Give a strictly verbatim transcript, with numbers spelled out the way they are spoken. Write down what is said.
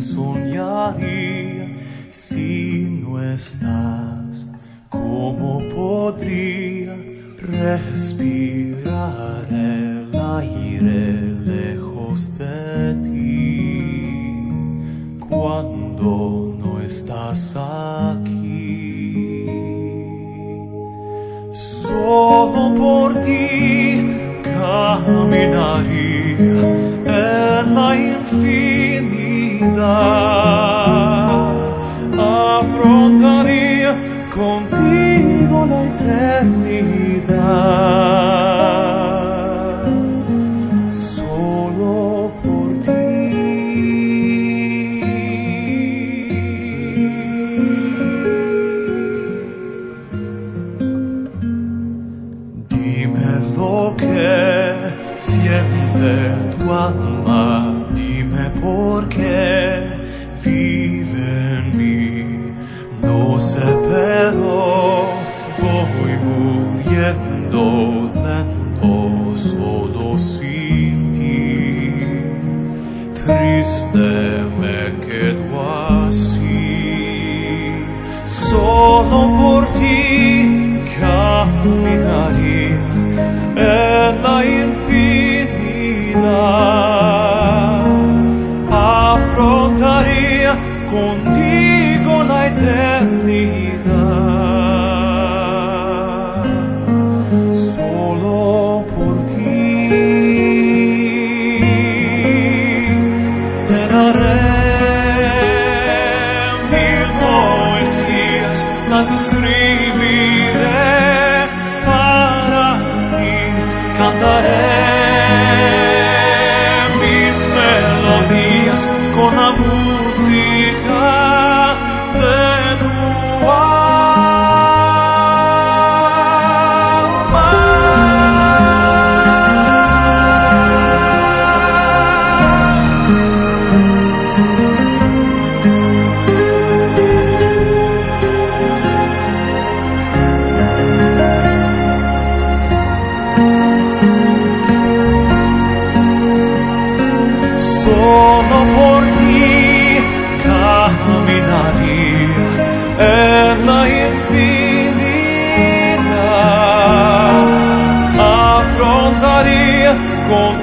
soñaría si no estás? ¿Cómo podría respirar el aire lejos de ti cuando no estás aquí? Solo por ti caminaría en la infinidad, afrontaría contigo la eternidad, solo por ti. Dime lo que siente tu alma, dime por qué vive en mí. No sé, pero voy muriendo lento, solo sin ti. Triste me quedo así, solo por ti caminaría en la infinidad, afrontaría contigo la eternidad, solo por ti. Te daré mil poesías, las escribiré para ti, cantaré mis melodías con la música de tu alma. Solo por ti caminaría en la infinidad, afrontaría con